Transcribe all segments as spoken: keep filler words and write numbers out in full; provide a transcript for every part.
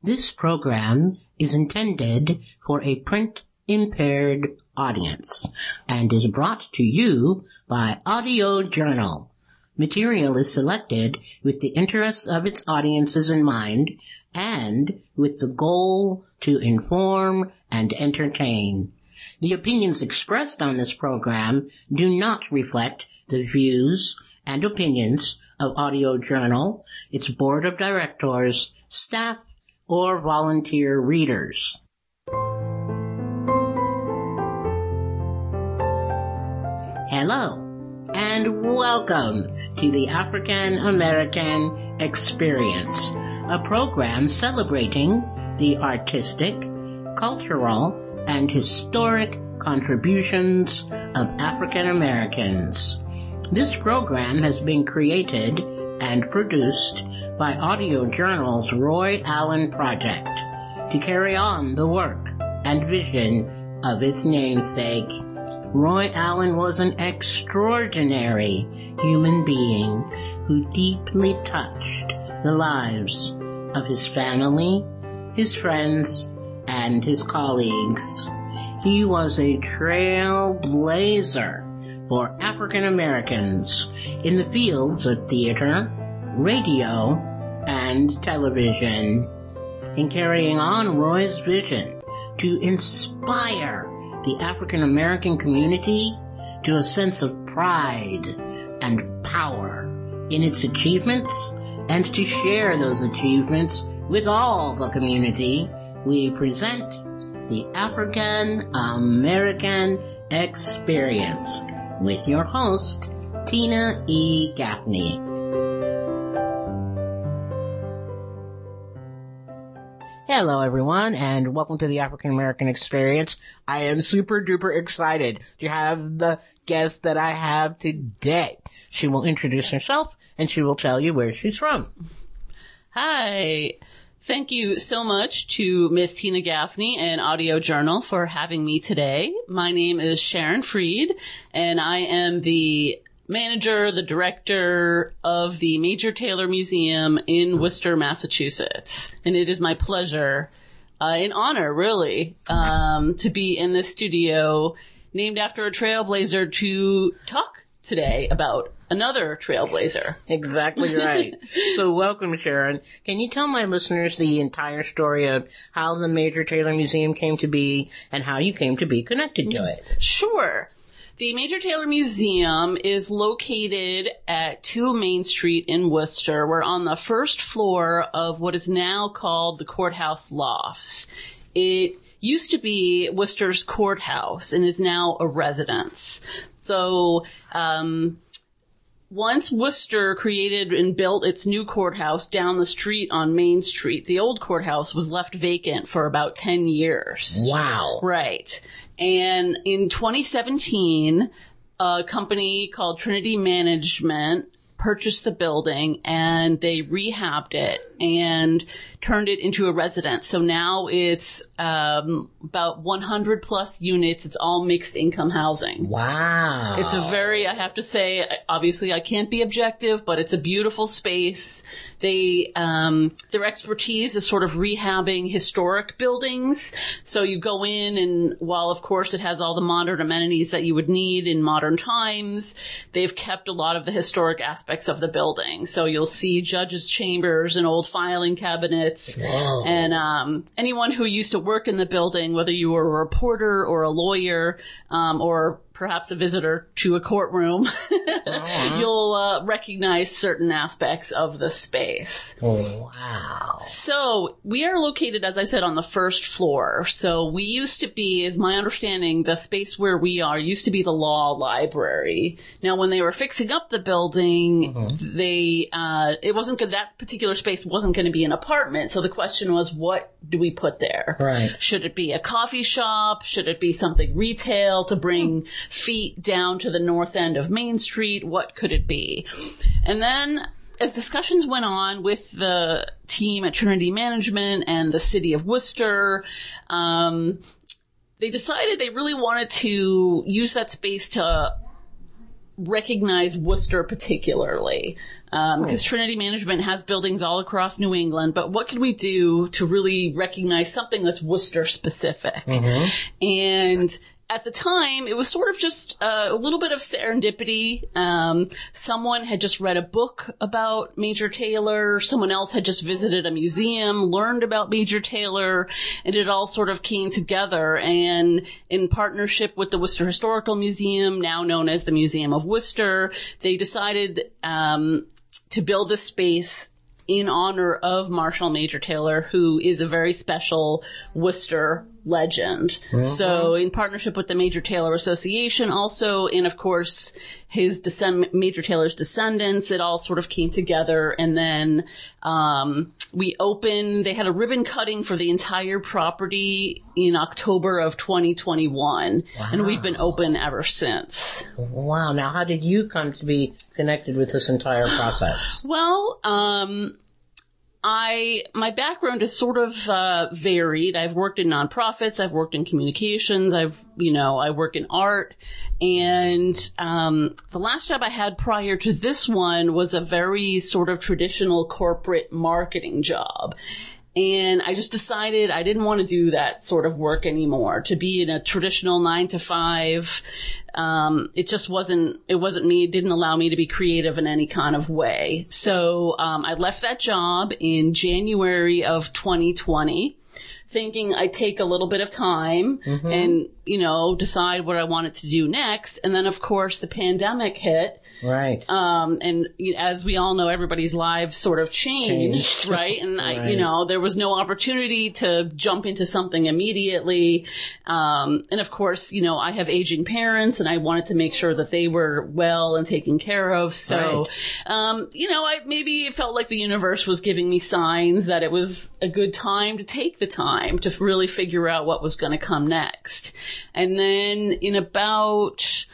This program is intended for a print-impaired audience and is brought to you by Audio Journal. Material is selected with the interests of its audiences in mind and with the goal to inform and entertain. The opinions expressed on this program do not reflect the views and opinions of Audio Journal, its board of directors, staff, or volunteer readers. Hello, and welcome to the African American Experience, a program celebrating the artistic, cultural, and historic contributions of African Americans. This program has been created and produced by Audio Journal's Roy Allen Project to carry on the work and vision of its namesake. Roy Allen was an extraordinary human being who deeply touched the lives of his family, his friends, and his colleagues. He was a trailblazer for African Americans in the fields of theater, radio, and television. In carrying on Roy's vision to inspire the African American community to a sense of pride and power in its achievements and to share those achievements with all the community, we present the African American Experience with your host, Tina E. Gaffney. Hello, everyone, and welcome to the African American Experience. I am super duper excited to have the guest that I have today. She will introduce herself, and she will tell you where she's from. Hi. Thank you so much to Miss Tina Gaffney and Audio Journal for having me today. My name is Sharon Freed, and I am the manager, the director of the Major Taylor Museum in Worcester, Massachusetts. And it is my pleasure, uh, an honor, really, um, to be in this studio named after a trailblazer to talk today about another trailblazer. Exactly right. So welcome, Sharon. Can you tell my listeners the entire story of how the Major Taylor Museum came to be and how you came to be connected to it? Sure. The Major Taylor Museum is located at two Main Street in Worcester. We're on the first floor of what is now called the Courthouse Lofts. It used to be Worcester's courthouse and is now a residence. So, um, once Worcester created and built its new courthouse down the street on Main Street, the old courthouse was left vacant for about ten years. Wow. Right. And in twenty seventeen, a company called Trinity Management purchased the building and they rehabbed it and turned it into a residence. So now it's um, about one hundred plus units. It's all mixed income housing. Wow. It's a very, I have to say, obviously I can't be objective, but it's a beautiful space. They, um, their expertise is sort of rehabbing historic buildings. So you go in and while of course it has all the modern amenities that you would need in modern times, they've kept a lot of the historic aspects of the building. So you'll see judges' chambers and old filing cabinets. Whoa. And um, anyone who used to work in the building, whether you were a reporter or a lawyer um, or perhaps a visitor to a courtroom, uh-huh. you'll uh, recognize certain aspects of the space. Oh, wow. So we are located, as I said, on the first floor. So we used to be, is my understanding, the space where we are used to be the law library. Now, when they were fixing up the building, mm-hmm. they, uh, it wasn't good, that particular space wasn't going to be an apartment. So the question was, what do we put there? Right. Should it be a coffee shop? Should it be something retail to bring mm. feet down to the north end of Main Street? What could it be? And then as discussions went on with the team at Trinity Management and the city of Worcester, um, they decided they really wanted to use that space to recognize Worcester particularly. Um, because Hmm. Trinity Management has buildings all across New England, but what could we do to really recognize something that's Worcester specific? Mm-hmm. And at the time, it was sort of just uh, a little bit of serendipity. Um, someone had just read a book about Major Taylor. Someone else had just visited a museum, learned about Major Taylor, and it all sort of came together. And in partnership with the Worcester Historical Museum, now known as the Museum of Worcester, they decided um, to build this space in honor of Marshall Major Taylor, who is a very special Worcester legend. Mm-hmm. So in partnership with the Major Taylor Association also, and of course his descend- Major Taylor's descendants, it all sort of came together. And then um we opened, they had a ribbon cutting for the entire property in October of twenty twenty-one. Wow. And we've been open ever since. Wow. Now, how did you come to be connected with this entire process? Well, um I, my background is sort of, uh, varied. I've worked in nonprofits. I've worked in communications. I've, you know, I work in art. And, um, the last job I had prior to this one was a very sort of traditional corporate marketing job. And I just decided I didn't want to do that sort of work anymore. To be in a traditional nine to five, um, it just wasn't, it wasn't me. It didn't allow me to be creative in any kind of way. So, um, I left that job in January of twenty twenty, thinking I'd take a little bit of time mm-hmm. and, you know, decide what I wanted to do next. And then, of course, the pandemic hit. Right. Um, and as we all know, everybody's lives sort of changed, changed. right? And right. I, you know, there was no opportunity to jump into something immediately. Um, and of course, you know, I have aging parents and I wanted to make sure that they were well and taken care of. So, right. um, you know, I maybe it felt like the universe was giving me signs that it was a good time to take the time to really figure out what was going to come next. And then in about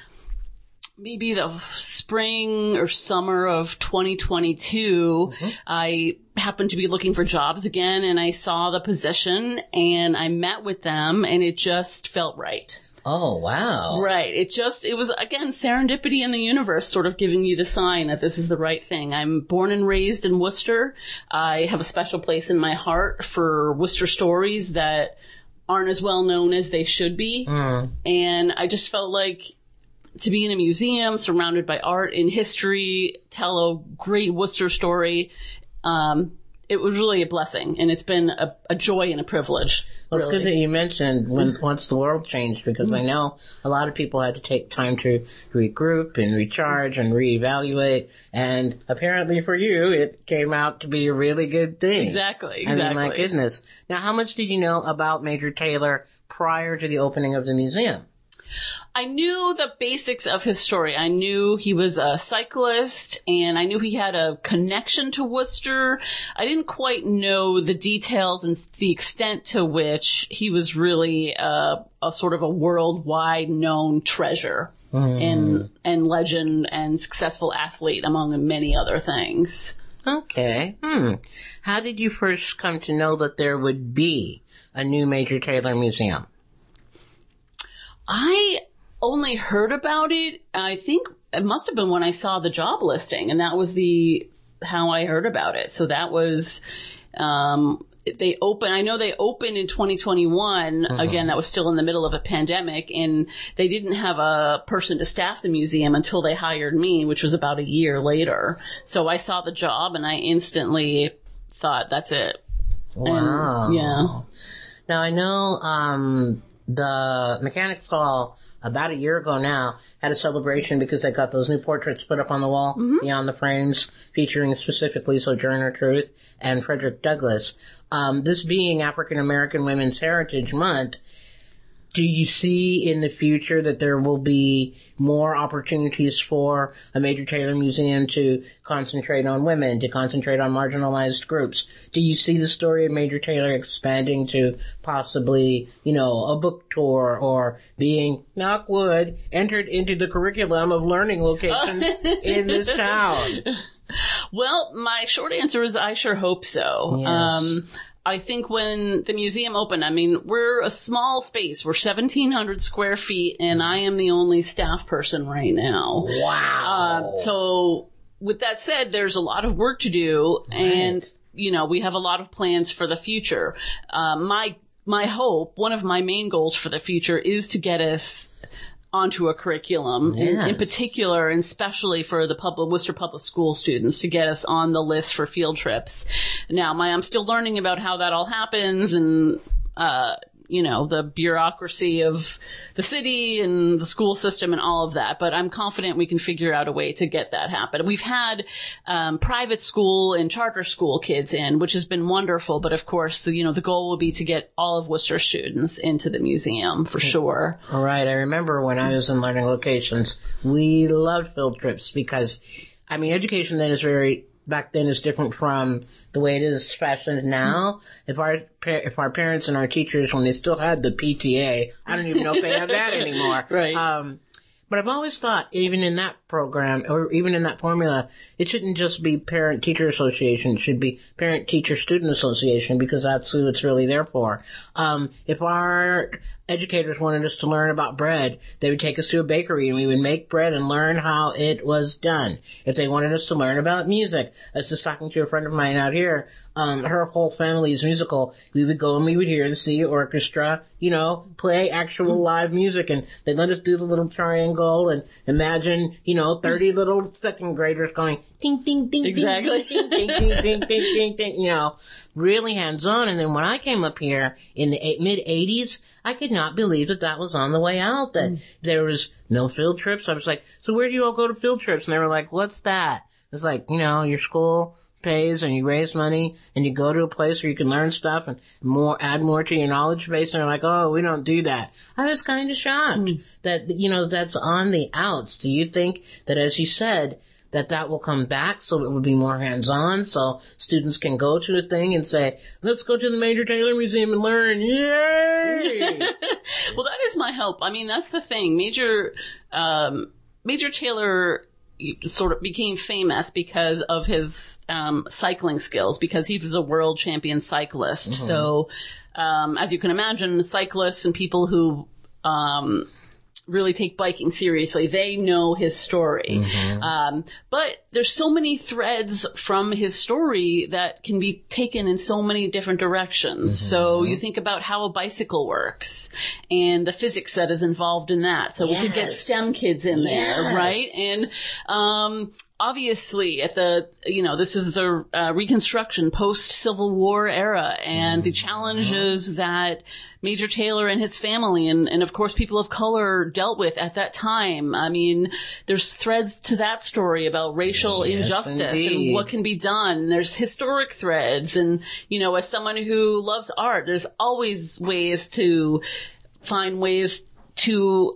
maybe the spring or summer of twenty twenty-two, mm-hmm. I happened to be looking for jobs again, and I saw the position, and I met with them, and it just felt right. Oh, wow. Right. It just, it was, again, serendipity in the universe sort of giving you the sign that this is the right thing. I'm born and raised in Worcester. I have a special place in my heart for Worcester stories that aren't as well known as they should be. Mm. And I just felt like to be in a museum surrounded by art and history, tell a great Worcester story, um, it was really a blessing, and it's been a, a joy and a privilege. Well, really. It's good that you mentioned when once the world changed, because mm-hmm. I know a lot of people had to take time to regroup and recharge and reevaluate, and apparently for you, it came out to be a really good thing. Exactly, exactly. I mean, my goodness. Now, how much did you know about Major Taylor prior to the opening of the museum? I knew the basics of his story. I knew he was a cyclist, and I knew he had a connection to Worcester. I didn't quite know the details and the extent to which he was really a, a sort of a worldwide known treasure mm. and, and legend and successful athlete, among many other things. Okay. Hmm. How did you first come to know that there would be a new Major Taylor Museum? I only heard about it, I think it must have been when I saw the job listing, and that was the, how I heard about it. So that was, um, they open, I know they opened in twenty twenty-one, mm-hmm. again, that was still in the middle of a pandemic, and they didn't have a person to staff the museum until they hired me, which was about a year later. So I saw the job and I instantly thought, that's it. Wow. And, yeah. Now I know, um, the Mechanics Hall, about a year ago now, had a celebration because they got those new portraits put up on the wall mm-hmm. beyond the frames, featuring specifically Sojourner Truth and Frederick Douglass. Um, this being African American Women's Heritage Month, do you see in the future that there will be more opportunities for a Major Taylor Museum to concentrate on women, to concentrate on marginalized groups? Do you see the story of Major Taylor expanding to possibly, you know, a book tour or being, knock wood, entered into the curriculum of learning locations in this town? Well, my short answer is I sure hope so. Yes. Um, I think when the museum opened, I mean, we're a small space. We're seventeen hundred square feet, and I am the only staff person right now. Wow. Uh, so with that said, there's a lot of work to do, right. and, you know, we have a lot of plans for the future. Uh, my, my hope, one of my main goals for the future is to get us onto a curriculum, yes. in, in particular, and especially for the public, Worcester Public School students, to get us on the list for field trips. Now, my, I'm still learning about how that all happens and, uh, you know, the bureaucracy of the city and the school system and all of that, but I'm confident we can figure out a way to get that happen. We've had um, private school and charter school kids in, which has been wonderful, but of course, the, you know, the goal will be to get all of Worcester students into the museum for sure. All right. I remember when I was in Learning Locations, we loved field trips because, I mean, education then is very back then is different from the way it is fashioned now. If our if our parents and our teachers, when they still had the P T A, I don't even know if they have that anymore. Right. Um, but I've always thought, even in that program, or even in that formula, it shouldn't just be Parent-Teacher Association. It should be Parent-Teacher-Student Association, because that's who it's really there for. Um, if our educators wanted us to learn about bread, they would take us to a bakery and we would make bread and learn how it was done. If they wanted us to learn about music, I was just talking to a friend of mine out here, um, her whole family is musical. We would go and we would hear the city orchestra, you know, play actual live music, and they'd let us do the little triangle and imagine, you know, thirty little second graders going ding, ding, ding, exactly. ding, ding, ding, ding, ding, ding, ding, ding, you know, really hands-on. And then when I came up here in the mid-eighties, I could not believe that that was on the way out, that mm. there was no field trips. I was like, so where do you all go to field trips? And they were like, what's that? It's like, you know, your school pays and you raise money and you go to a place where you can learn stuff and more, add more to your knowledge base. And they're like, oh, we don't do that. I was kind of shocked mm. that, you know, that's on the outs. Do you think that, as you said, that that will come back so it will be more hands-on, so students can go to a thing and say, let's go to the Major Taylor Museum and learn. Yay! Well, that is my hope. I mean, that's the thing. Major, um, Major Taylor sort of became famous because of his um, cycling skills, because he was a world champion cyclist. Mm-hmm. So, um, as you can imagine, cyclists and people who um, really take biking seriously, they know his story. Mm-hmm. Um, but there's so many threads from his story that can be taken in so many different directions. Mm-hmm. So you think about how a bicycle works and the physics that is involved in that. So yes. we could get STEM kids in there, yes. right? And, um, obviously, at the, you know, this is the uh, Reconstruction, post-Civil War era, and the challenges that Major Taylor and his family, and, and of course people of color, dealt with at that time. I mean, there's threads to that story about racial yes, injustice indeed. And what can be done. There's historic threads, and, you know, as someone who loves art, there's always ways to find ways to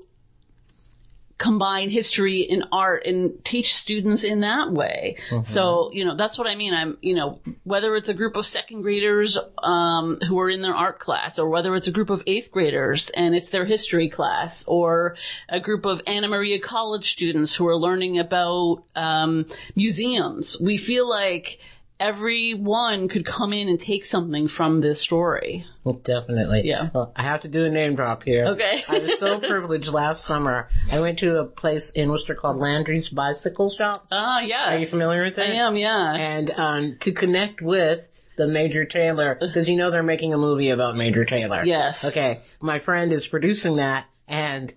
combine history and art and teach students in that way. Mm-hmm. So, you know, that's what I mean. I'm, you know, whether it's a group of second graders, um, who are in their art class, or whether it's a group of eighth graders and it's their history class, or a group of Anna Maria College students who are learning about, um, museums, we feel like everyone could come in and take something from this story. Well, definitely. Yeah. Well, I have to do a name drop here. Okay. I was so privileged last summer. I went to a place in Worcester called Landry's Bicycle Shop. Ah, yes. Are you familiar with it? I am, yeah. And um, to connect with the Major Taylor, because you know they're making a movie about Major Taylor. Yes. Okay. My friend is producing that, and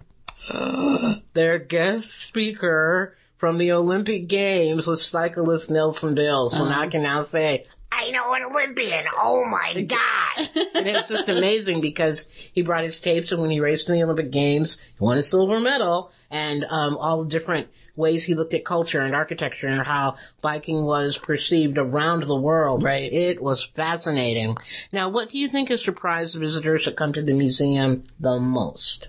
their guest speaker from the Olympic Games was cyclist Nelson Dill. So uh-huh. now I can now say, I know an Olympian. Oh my God. And it was just amazing because he brought his tapes, and when he raced in the Olympic Games, he won a silver medal, and um, all the different ways he looked at culture and architecture and how biking was perceived around the world. Right. It was fascinating. Now, what do you think has surprised visitors that come to the museum the most?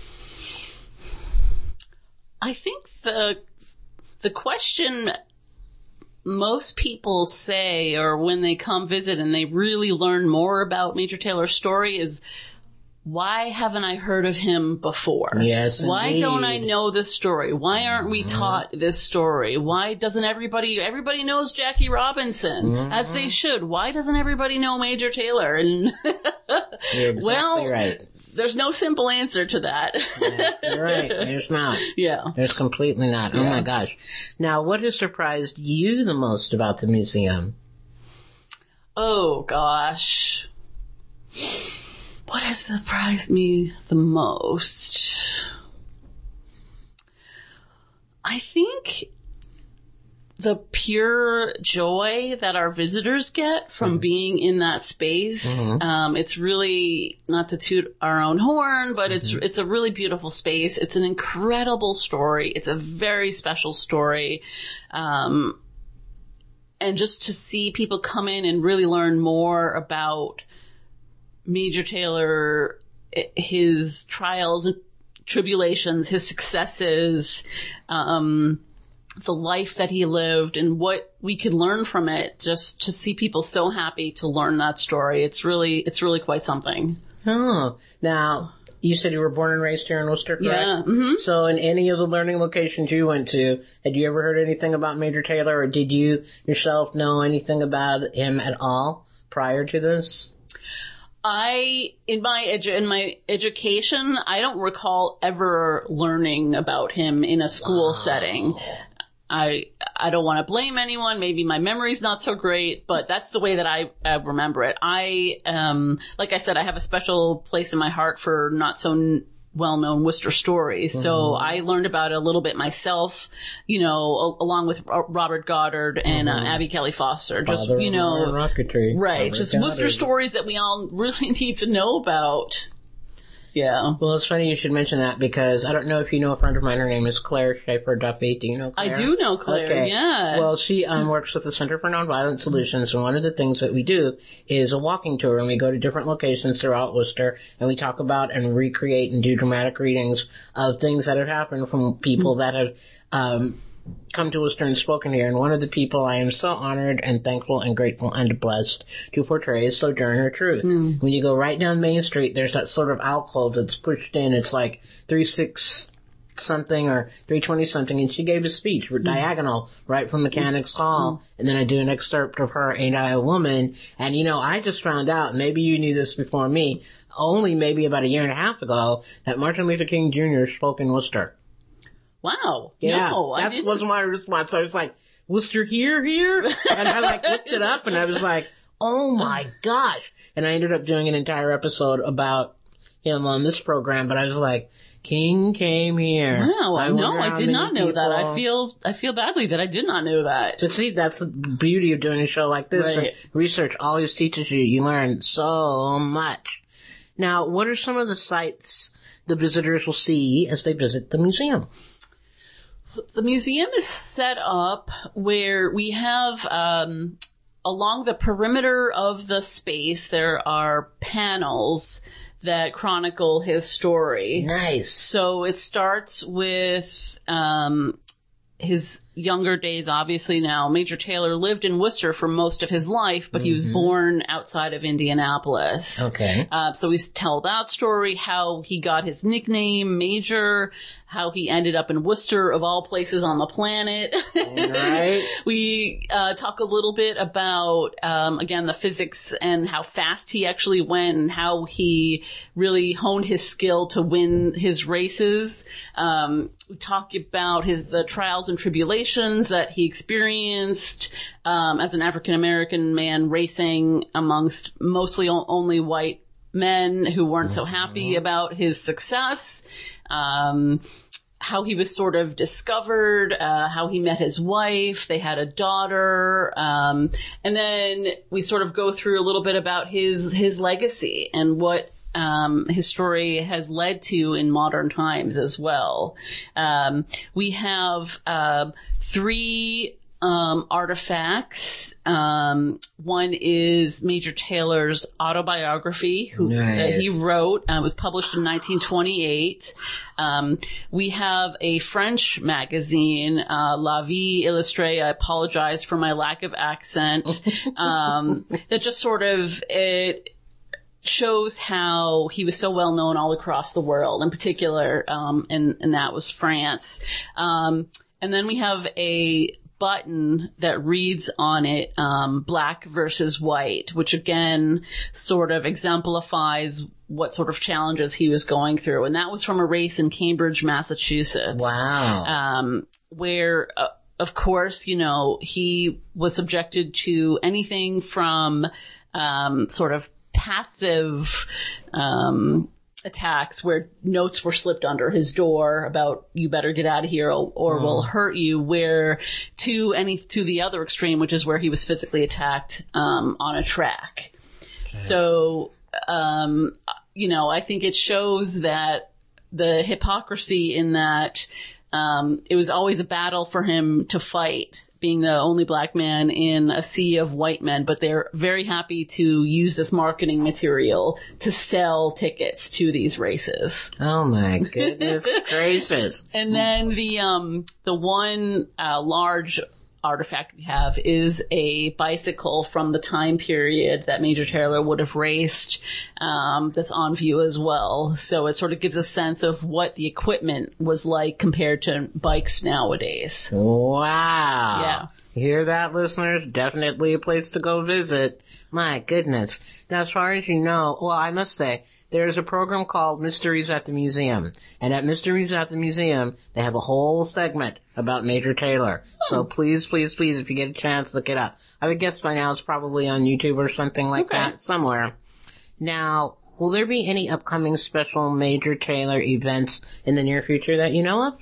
I think the The question most people say, or when they come visit and they really learn more about Major Taylor's story, is why haven't I heard of him before? Yes, Why indeed. don't I know this story? Why aren't we taught this story? Why doesn't everybody, everybody knows Jackie Robinson, mm-hmm. as they should. Why doesn't everybody know Major Taylor? And You're exactly well, right. There's no simple answer to that. Yeah, you're right. There's not. Yeah. There's completely not. Yeah. Oh my gosh. Now, what has surprised you the most about the museum? Oh gosh. What has surprised me the most? I think the pure joy that our visitors get from mm-hmm. being in that space. Mm-hmm. Um, it's really, not to toot our own horn, but mm-hmm. it's it's a really beautiful space. It's an incredible story. It's a very special story. Um, and just to see people come in and really learn more about Major Taylor, his trials and tribulations, his successes, um, the life that he lived and what we could learn from it, just to see people so happy to learn that story. It's really, it's really quite something. Oh, now you said you were born and raised here in Worcester, correct? Yeah. Mm-hmm. So in any of the learning locations you went to, had you ever heard anything about Major Taylor, or did you yourself know anything about him at all prior to this? I, in my edu- in my education, I don't recall ever learning about him in a school wow. setting. I I don't want to blame anyone. Maybe my memory's not so great, but that's the way that I, I remember it. I, um, like I said, I have a special place in my heart for not so n- well-known Worcester stories. Mm-hmm. So I learned about it a little bit myself, you know, a- along with Robert Goddard and mm-hmm. uh, Abby Kelly Foster. Just, Father you know, rocketry. right. Robert just Goddard. Worcester stories that we all really need to know about. Yeah. Well, it's funny you should mention that, because I don't know if you know a friend of mine. Her name is Claire Schaefer Duffy. Do you know Claire? I do know Claire, okay. yeah. Well, she um, works with the Center for Nonviolent Solutions, and one of the things that we do is a walking tour, and we go to different locations throughout Worcester, and we talk about and recreate and do dramatic readings of things that have happened from people that have um come to Worcester and spoken here. And one of the people I am so honored and thankful and grateful and blessed to portray is Sojourner Truth. Mm. When you go right down Main Street, there's that sort of alcove that's pushed in. It's like three six something or three twenty something, and she gave a speech mm. diagonal right from Mechanics Hall. Mm. And then I do an excerpt of her Ain't I a Woman. And you know, I just found out, maybe you knew this before me, only maybe about a year and a half ago, that Martin Luther King Junior spoke in Worcester. Wow. Yeah, no, that was my response. I was like, Worcester here, here? And I like looked it up and I was like, oh my gosh. And I ended up doing an entire episode about him on this program, but I was like, King came here. Wow, I no, I did not know people. that. I feel, I feel badly that I did not know that. But see, that's the beauty of doing a show like this. Right. And research always teaches you. You learn so much. Now, what are some of the sites the visitors will see as they visit the museum? The museum is set up where we have, um, along the perimeter of the space, there are panels that chronicle his story. Nice. So it starts with, um, his younger days, obviously now. Major Taylor lived in Worcester for most of his life, but mm-hmm. he was born outside of Indianapolis. Okay. Uh, so we tell that story, how he got his nickname, Major, how he ended up in Worcester, of all places on the planet. Right. We uh, talk a little bit about, um, again, the physics and how fast he actually went and how he really honed his skill to win his races. Um, we talk about his the trials and tribulations that he experienced um, as an African-American man racing amongst mostly o- only white men who weren't so happy about his success. Um, how he was sort of discovered, uh, how he met his wife, they had a daughter, um, and then we sort of go through a little bit about his, his legacy and what, um, his story has led to in modern times as well. Um, we have, uh, three, Um, artifacts. Um, one is Major Taylor's autobiography, who nice. that he wrote. Uh, was published in nineteen twenty-eight. Um, we have a French magazine, uh, La Vie Illustrée. I apologize for my lack of accent. um, that just sort of it shows how he was so well known all across the world, in particular, um, and, and that was France. Um, and then we have a button that reads on it, um, black versus white, which again sort of exemplifies what sort of challenges he was going through. And that was from a race in Cambridge, Massachusetts. Wow. Um, where, uh, of course, you know, he was subjected to anything from, um, sort of passive, um, attacks where notes were slipped under his door about you better get out of here or, or oh. we'll hurt you, where to any to the other extreme, which is where he was physically attacked um on a track. Okay. So um you know, I think it shows that the hypocrisy in that um it was always a battle for him to fight, being the only black man in a sea of white men, but they're very happy to use this marketing material to sell tickets to these races. Oh my goodness gracious. And then the, um, the one, uh, large artifact we have is a bicycle from the time period that Major Taylor would have raced, um, that's on view as well. So it sort of gives a sense of what the equipment was like compared to bikes nowadays. Wow. Yeah. You hear that, listeners? Definitely a place to go visit. My goodness. Now, as far as you know, well, I must say, there's a program called Mysteries at the Museum. And at Mysteries at the Museum, they have a whole segment about Major Taylor. Oh. So please, please, please, if you get a chance, look it up. I would guess by now it's probably on YouTube or something like okay. that, somewhere. Now, will there be any upcoming special Major Taylor events in the near future that you know of?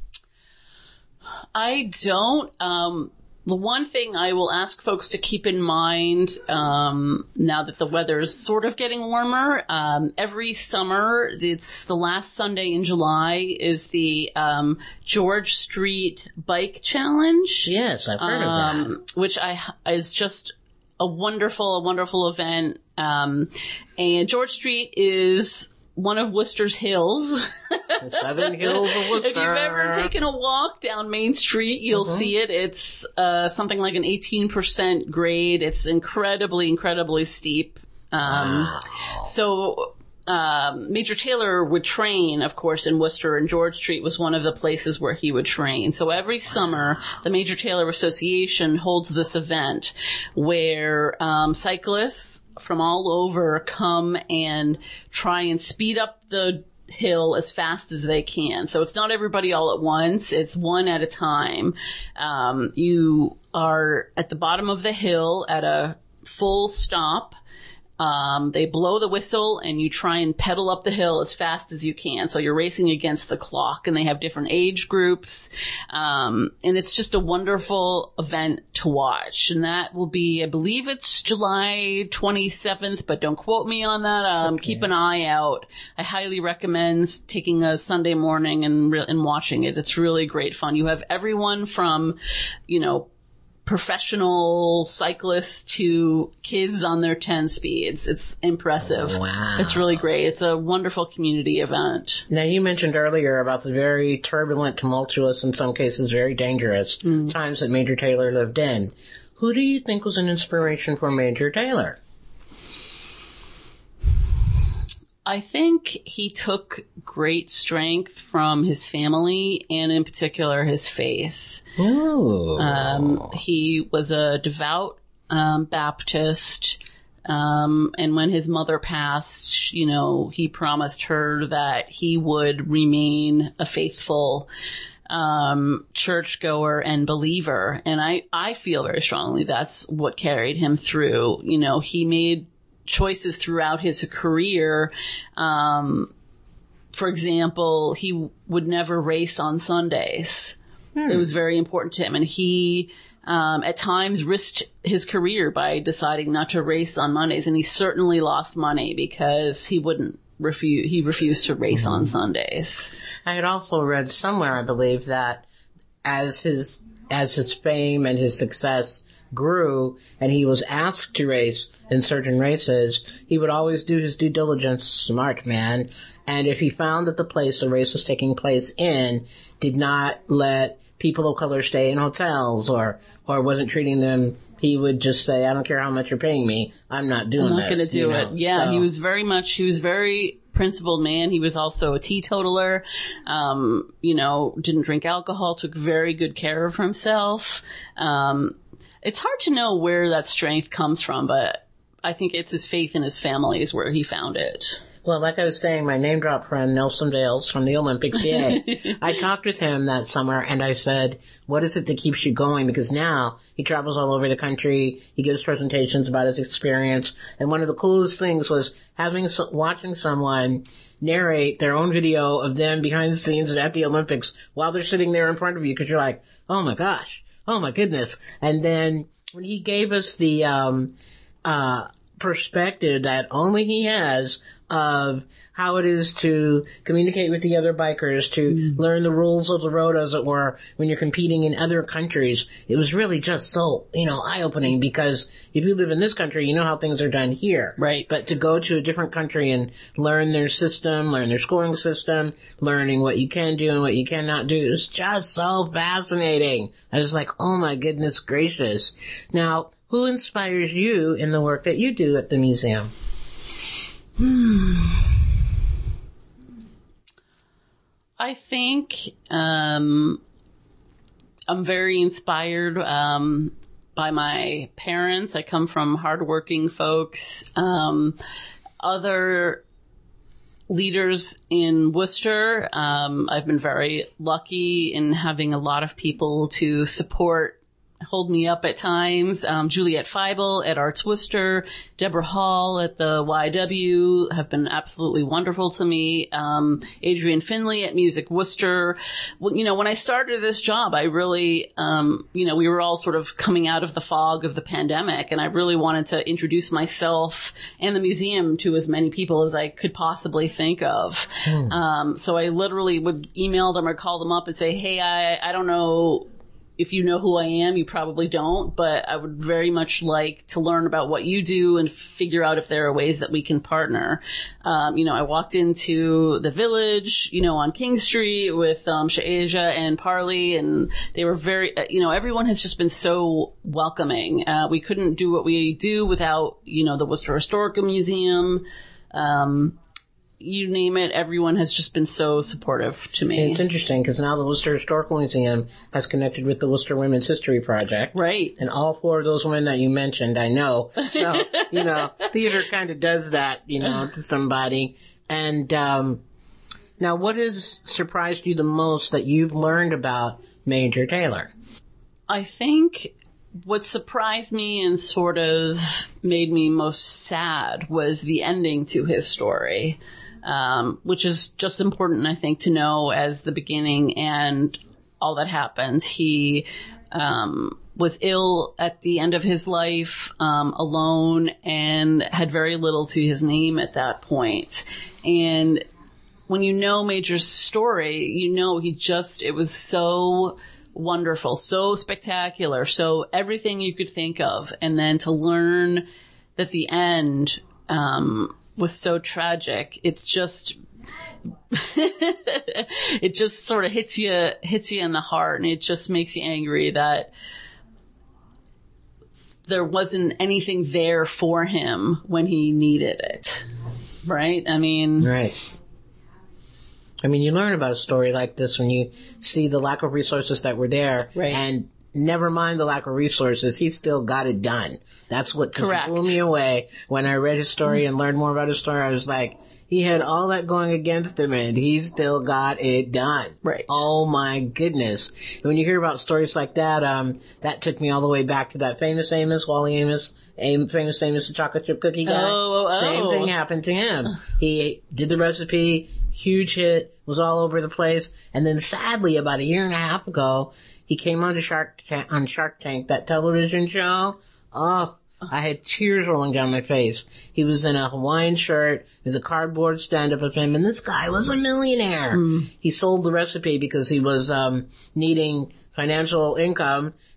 I don't. Um, the one thing I will ask folks to keep in mind, um, now that the weather is sort of getting warmer, um, every summer, it's the last Sunday in July, is the um, George Street Bike Challenge. Yes, I've heard um, of that. Which I is just a wonderful, a wonderful event. Um, and George Street is one of Worcester's hills. The seven hills of Worcester. If you've ever taken a walk down Main Street, you'll mm-hmm. see it. It's uh something like an eighteen percent grade. It's incredibly, incredibly steep. Um wow. So um Major Taylor would train, of course, in Worcester, and George Street was one of the places where he would train. So every summer, the Major Taylor Association holds this event where um cyclists from all over come and try and speed up the hill as fast as they can. So it's not everybody all at once. It's one at a time. Um, you are at the bottom of the hill at a full stop. Um, they blow the whistle and you try and pedal up the hill as fast as you can. So you're racing against the clock, and they have different age groups. Um, and it's just a wonderful event to watch. And that will be, I believe it's July twenty-seventh, but don't quote me on that. Um, okay. Keep an eye out. I highly recommend taking a Sunday morning and, re- and watching it. It's really great fun. You have everyone from, you know, professional cyclists to kids on their ten speeds. It's impressive. Wow. It's really great. It's a wonderful community event. Now, you mentioned earlier about the very turbulent, tumultuous, in some cases very dangerous mm. times that Major Taylor lived in. Who do you think was an inspiration for Major Taylor? I think he took great strength from his family and in particular his faith. Oh. Um, he was a devout um, Baptist, um, and when his mother passed, you know, he promised her that he would remain a faithful um, churchgoer and believer. And I, I feel very strongly that's what carried him through. You know, he made choices throughout his career. Um, for example, he would never race on Sundays. Hmm. It was very important to him. And he, um, at times risked his career by deciding not to race on Mondays. And he certainly lost money because he wouldn't refuse, he refused to race mm-hmm. on Sundays. I had also read somewhere, I believe, that as his, as his fame and his success grew and he was asked to race in certain races, he would always do his due diligence, smart man. And if he found that the place the race was taking place in did not let people of color stay in hotels or, or wasn't treating them he would just say, I don't care how much you're paying me, I'm not doing I'm not this. going to do you know? it. Yeah, so. he was very much, he was very principled man. He was also a teetotaler, um, you know, didn't drink alcohol, took very good care of himself. Um, it's hard to know where that strength comes from, but I think it's his faith in his family is where he found it. Well, like I was saying, my name drop friend, Nelson Dales from the Olympics, yay. I talked with him that summer and I said, what is it that keeps you going? Because now he travels all over the country. He gives presentations about his experience. And one of the coolest things was having, watching someone narrate their own video of them behind the scenes at the Olympics while they're sitting there in front of you. Cause you're like, oh my gosh. Oh my goodness. And then when he gave us the, um, uh, perspective that only he has of how it is to communicate with the other bikers, to mm. learn the rules of the road, as it were, when you're competing in other countries. It was really just so, you know, eye-opening, because if you live in this country, you know how things are done here. Right. But to go to a different country and learn their system, learn their scoring system, learning what you can do and what you cannot do, is just so fascinating. I was like, oh my goodness gracious. Now, who inspires you in the work that you do at the museum? Hmm. I think um, I'm very inspired um, by my parents. I come from hardworking folks. Um, other leaders in Worcester, um, I've been very lucky in having a lot of people to support, hold me up at times. Um, Juliet Feibel at Arts Worcester, Deborah Hall at the Y W have been absolutely wonderful to me. Um, Adrian Finley at Music Worcester. Well, you know, when I started this job, I really, um, you know, we were all sort of coming out of the fog of the pandemic, and I really wanted to introduce myself and the museum to as many people as I could possibly think of. Hmm. Um, so I literally would email them or call them up and say, hey, I, I don't know if you know who I am. You probably don't, but I would very much like to learn about what you do and figure out if there are ways that we can partner. Um, you know, I walked into the Village, you know, on King Street with um, Shaeja and Parley, and they were very, you know, everyone has just been so welcoming. Uh, we couldn't do what we do without, you know, the Worcester Historical Museum. Um, You name it, everyone has just been so supportive to me. And it's interesting because now the Worcester Historical Museum has connected with the Worcester Women's History Project. Right. And all four of those women that you mentioned, I know. So, you know, theater kind of does that, you know, to somebody. And um now, what has surprised you the most that you've learned about Major Taylor? I think what surprised me and sort of made me most sad was the ending to his story. Um, which is just important, I think, to know as the beginning and all that happened. He um, was ill at the end of his life, um, alone, and had very little to his name at that point. And when you know Major's story, you know he just, it was so wonderful, so spectacular, so everything you could think of. And then to learn that the end um was so tragic. It's just, it just sort of hits you, hits you in the heart, and it just makes you angry that there wasn't anything there for him when he needed it. Right? I mean. Right. I mean, you learn about a story like this when you see the lack of resources that were there. Right. And never mind the lack of resources, he still got it done. That's what Correct. blew me away when I read his story and learned more about his story. I was like, he had all that going against him and he still got it done. Right. Oh my goodness. When you hear about stories like that, um, that took me all the way back to that famous Amos, Wally Amos, famous Amos, the chocolate chip cookie guy. Oh, oh. Same thing happened to him. He did the recipe, huge hit, was all over the place, and then sadly about a year and a half ago, he came on to Shark Ta- on Shark Tank, that television show. Oh, I had tears rolling down my face. He was in a Hawaiian shirt with a cardboard stand-up of him, and this guy was a millionaire. Mm. He sold the recipe because he was um needing financial income,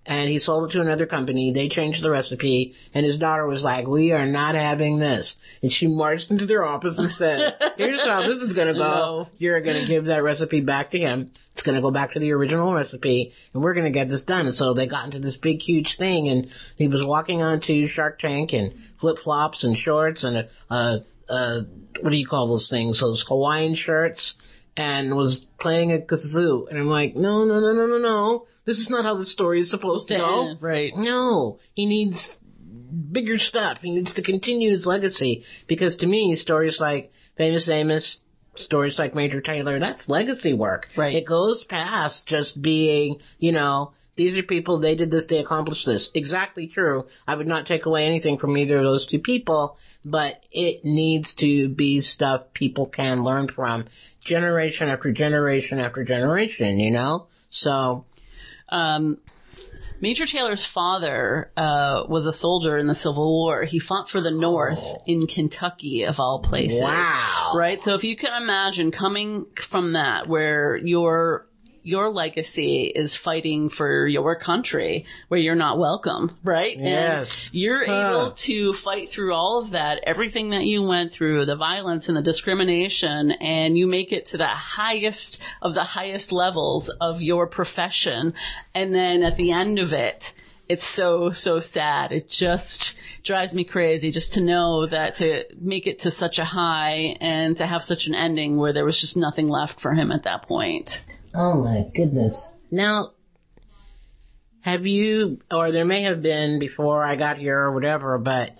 and he sold it to another company. They changed the recipe, and his daughter was like, we are not having this. And she marched into their office and said, here's how this is going to go. No. You're going to give that recipe back to him. It's going to go back to the original recipe, and we're going to get this done. And so they got into this big, huge thing, and he was walking onto Shark Tank in flip-flops and shorts and a, a, a what do you call those things? Those Hawaiian shirts, and was playing a kazoo. And I'm like, no, no, no, no, no, no. This is not how the story is supposed to go. Right. No. He needs bigger stuff. He needs to continue his legacy. Because to me, stories like Famous Amos, stories like Major Taylor, that's legacy work. Right. It goes past just being, you know, these are people, they did this, they accomplished this. Exactly true. I would not take away anything from either of those two people, but it needs to be stuff people can learn from generation after generation after generation, you know? So. Um, Major Taylor's father uh was a soldier in the Civil War. He fought for the North Oh. in Kentucky, of all places. Wow. Right? So if you can imagine coming from that, where your your legacy is fighting for your country, where you're not welcome, right? Yes. And you're Huh. able to fight through all of that, everything that you went through, the violence and the discrimination, and you make it to the highest of the highest levels of your profession. And then at the end of it, it's so, so sad. It just drives me crazy just to know that to make it to such a high and to have such an ending where there was just nothing left for him at that point. Oh my goodness. Now, have you, or there may have been before I got here or whatever, but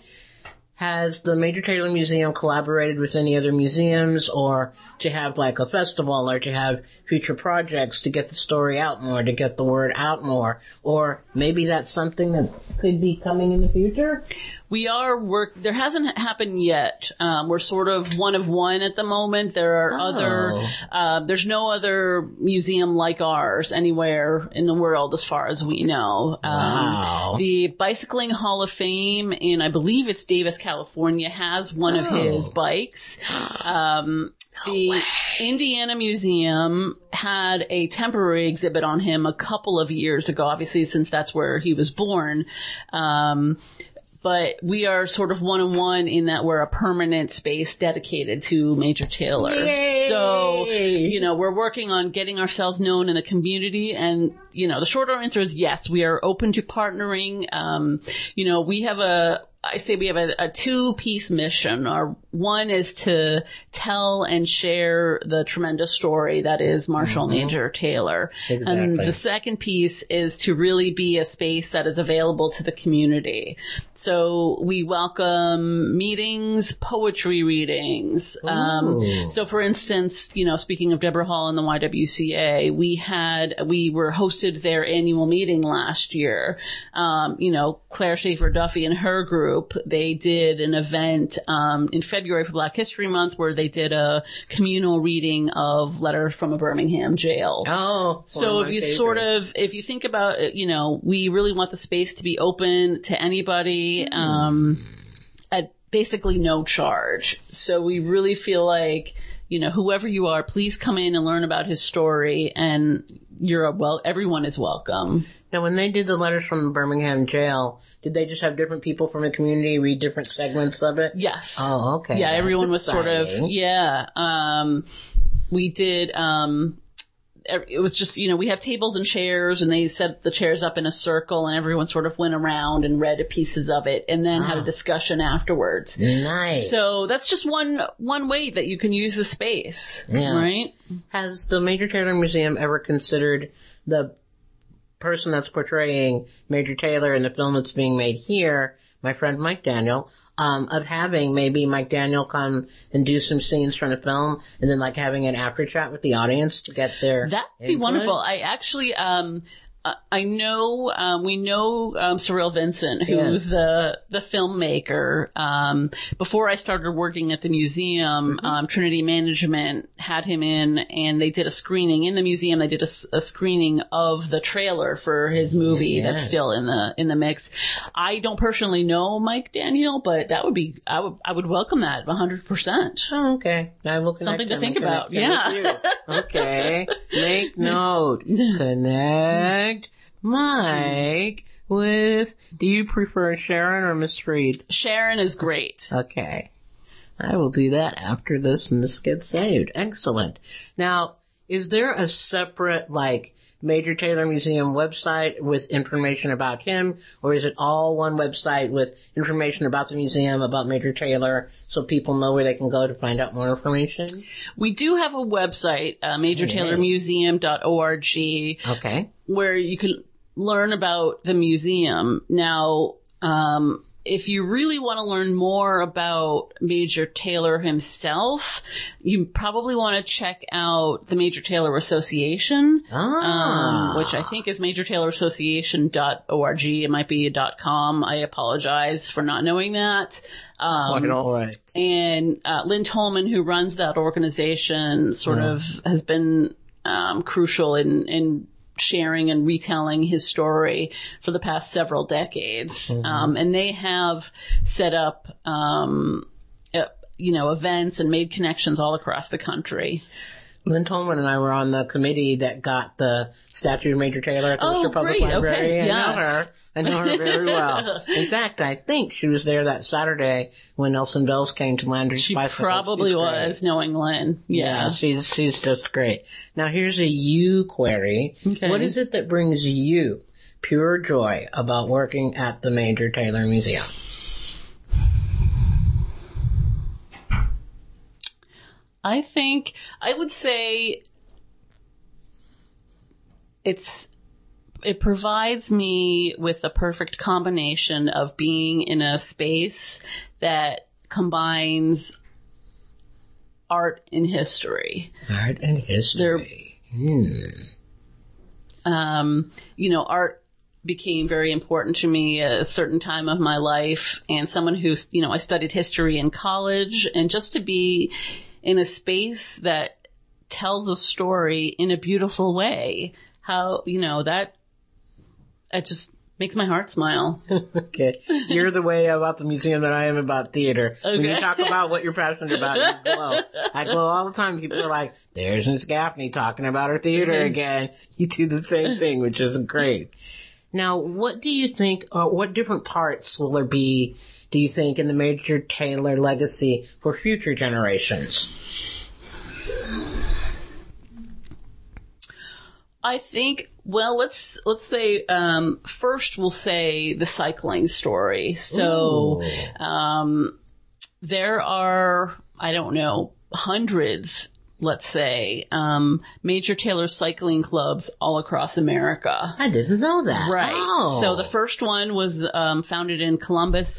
has the Major Taylor Museum collaborated with any other museums, or to have like a festival, or to have future projects to get the story out more, to get the word out more? Or maybe that's something that could be coming in the future? We are work. There hasn't happened yet. Um, we're sort of one of one at the moment. There are Oh. other. Uh, there's no other museum like ours anywhere in the world, as far as we know. Um, Wow. The Bicycling Hall of Fame in, I believe it's Davis, California, has one of Oh. his bikes. Um, the Indiana Museum had a temporary exhibit on him a couple of years ago, obviously, since that's where he was born. Um, But we are sort of one-on-one in that we're a permanent space dedicated to Major Taylor. Yay! So, you know, we're working on getting ourselves known in the community. And, you know, the shorter answer is yes, we are open to partnering. Um, you know, we have a, I say we have a, a two-piece mission. Our one is to tell and share the tremendous story that is Marshall Mm-hmm. Major Taylor. Exactly. And the second piece is to really be a space that is available to the community. So we welcome meetings, poetry readings. Um, Ooh. so for instance, you know, speaking of Deborah Hall and the Y W C A, we had, we were hosted their annual meeting last year. Um, you know, Claire Schaefer Duffy and her group, they did an event, um, in February for Black History Month where they did a communal reading of Letter from a Birmingham Jail. Oh. So if you sort of, if you think about it, you know, we really want the space to be open to anybody, um, at basically no charge. So we really feel like, you know, whoever you are, please come in and learn about his story, and you're a well, everyone is welcome. Now, when they did the Letters from Birmingham Jail, did they just have different people from the community read different segments of it? Yes. Oh, okay. Yeah, That's everyone was sort of, exciting. yeah. Um, we did, um, it was just, you know, we have tables and chairs, and they set the chairs up in a circle, and everyone sort of went around and read pieces of it, and then had a Ah. discussion afterwards. Nice. So that's just one one way that you can use the space, Yeah. right? Has the Major Taylor Museum ever considered the person that's portraying Major Taylor in the film that's being made here, my friend Mike Daniel, um, of having maybe Mike Daniel come and do some scenes from the film, and then like having an after chat with the audience to get their That'd be input? wonderful. I actually, um, uh, I know, um, we know, um, Cyril Vincent, who's Yes. the, the filmmaker. Um, before I started working at the museum, Mm-hmm. um, Trinity Management had him in, and they did a screening in the museum. They did a, s- a screening of the trailer for his movie Yeah. that's still in the, in the mix. I don't personally know Mike Daniel, but that would be, I would, I would welcome that a hundred percent. Oh, okay. I will connect Something to him think and about. connect him with you. Okay. Make note. Connect Mike with, do you prefer Sharon or Miss Freed? Sharon is great. Okay. I will do that after this and this gets saved. Excellent. Now, is there a separate, like, Major Taylor Museum website with information about him, or is it all one website with information about the museum, about Major Taylor, so people know where they can go to find out more information? We do have a website, uh, major taylor museum dot org. Okay. Where you can learn about the museum. Now, um, if you really want to learn more about Major Taylor himself, you probably want to check out the Major Taylor Association, ah. um, which I think is major taylor association dot org. It might be a .com. I apologize for not knowing that. Um, Quite all right. And uh, Lynn Tolman, who runs that organization, sort yeah. of has been um, crucial in, in sharing and retelling his story for the past several decades. Mm-hmm. Um, and they have set up, um, uh, you know, events and made connections all across the country. Lynn Tolman and I were on the committee that got the statue of Major Taylor at the oh, Worcester Public great. Library. Okay. I yes. know her. I know her very well. In fact, I think she was there that Saturday when Nelson Bells came to Landry She Spice. probably was, knowing Lynn. Yeah. yeah. she's she's just great. Now, here's a you query. Okay. What is it that brings you pure joy about working at the Major Taylor Museum? I think, I would say it's, it provides me with a perfect combination of being in a space that combines art and history. Art and history. Hmm. Um, you know, art became very important to me at a certain time of my life, and someone who's, you know, I studied history in college, and just to be in a space that tells a story in a beautiful way, how, you know, that, it just makes my heart smile. Okay. You're the way about the museum that I am about theater. Okay. When you talk about what you're passionate about, you glow. I glow all the time. People are like, there's Miss Gaffney talking about her theater mm-hmm. again. You do the same thing, which is great. Now, what do you think, or what different parts will there be, do you think, in the Major Taylor legacy for future generations? I think, well, let's, let's say, um, first we'll say the cycling story. So, Ooh. um, there are, I don't know, hundreds, let's say, um, Major Taylor cycling clubs all across America. I didn't know that. Right. Oh. So the first one was, um, founded in Columbus,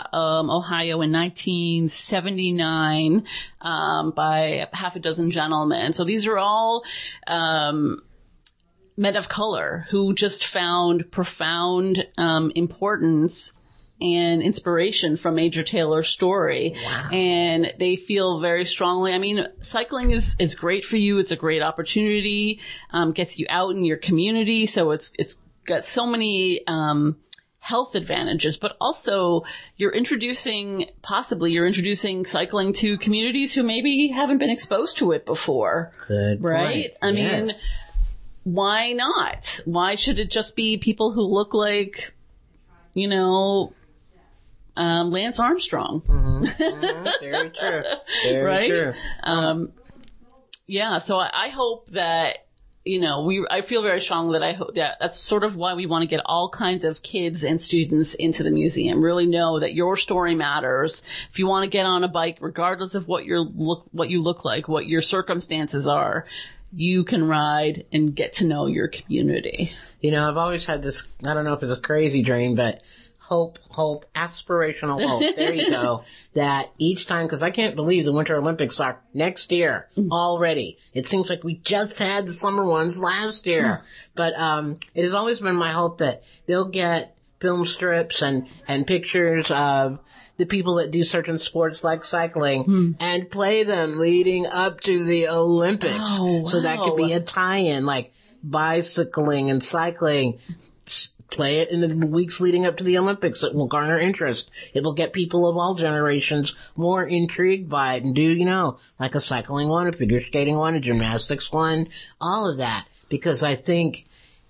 Ohio in nineteen seventy-nine, um, by half a dozen gentlemen. So these are all, um, men of color who just found profound, um, importance and inspiration from Major Taylor's story. Wow. And they feel very strongly. I mean, cycling is, is great for you. It's a great opportunity, um, gets you out in your community. So it's, it's got so many, um, health advantages, but also you're introducing, possibly you're introducing cycling to communities who maybe haven't been exposed to it before. Good right? point. I yes. mean, why not? Why should it just be people who look like, you know, Um, Lance Armstrong. Mm-hmm. Mm-hmm. Very true. Very right? true. Um, yeah, so I, I hope that, you know, we, I feel very strongly that I hope that that's sort of why we want to get all kinds of kids and students into the museum. Really know that your story matters. If you want to get on a bike, regardless of what your look, what you look like, what your circumstances are, you can ride and get to know your community. You know, I've always had this, I don't know if it's a crazy dream, but hope, hope, aspirational hope. There you go. That each time, because I can't believe the Winter Olympics are next year already. It seems like we just had the summer ones last year. But um it has always been my hope that they'll get film strips and, and pictures of the people that do certain sports like cycling hmm. and play them leading up to the Olympics. Oh, wow. So that could be a tie-in, like bicycling and cycling. Play it in the weeks leading up to the Olympics. It will garner interest. It will get people of all generations more intrigued by it and do, you know, like a cycling one, a figure skating one, a gymnastics one, all of that. Because I think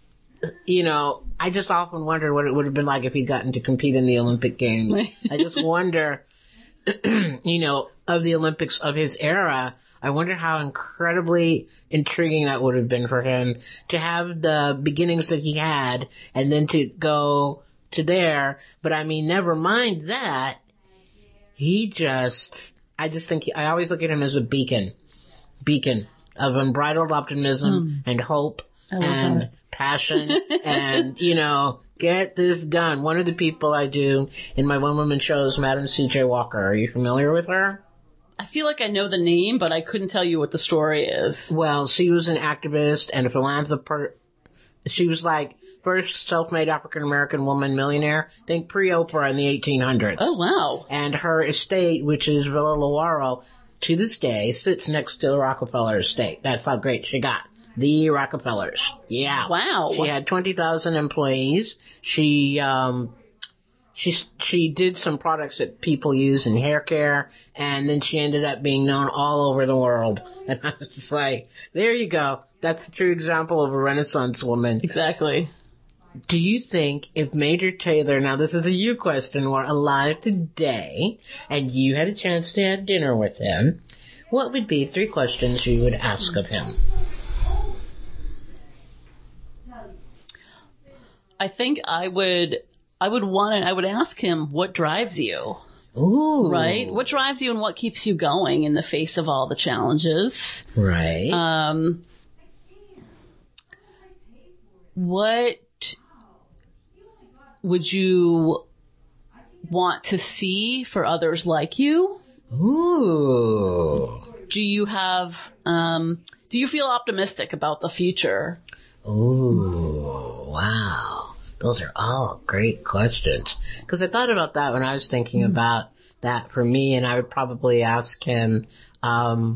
you know, I just often wondered what it would have been like if he'd gotten to compete in the Olympic Games. I just wonder, you know, of the Olympics of his era, I wonder how incredibly intriguing that would have been for him to have the beginnings that he had and then to go to there. But I mean, never mind that. He just, I just think, he, I always look at him as a beacon, beacon of unbridled optimism mm. and hope and that. passion and, you know, get this done. One of the people I do in my one-woman show is Madam C J Walker. Are you familiar with her? I feel like I know the name, but I couldn't tell you what the story is. Well, she was an activist and a philanthropist. She was like first self-made African-American woman millionaire. Think pre-Oprah in the eighteen hundreds. Oh, wow. And her estate, which is Villa Lawaro, to this day sits next to the Rockefeller estate. That's how great she got. The Rockefellers. Yeah. Wow. She had twenty thousand employees. She, um, she, she did some products that people use in hair care, and then she ended up being known all over the world. And I was just like, there you go. That's a true example of a Renaissance woman. Exactly. Do you think if Major Taylor, now this is a you question, were alive today, and you had a chance to have dinner with him, what would be three questions you would ask of him? I think I would, I would want to, I would ask him, what drives you? Ooh. Right? What drives you and what keeps you going in the face of all the challenges? Right. Um, what would you want to see for others like you? Ooh. Do you have, um, do you feel optimistic about the future? Ooh, wow. Those are all great questions. Because I thought about that when I was thinking mm. about that for me, and I would probably ask him, um,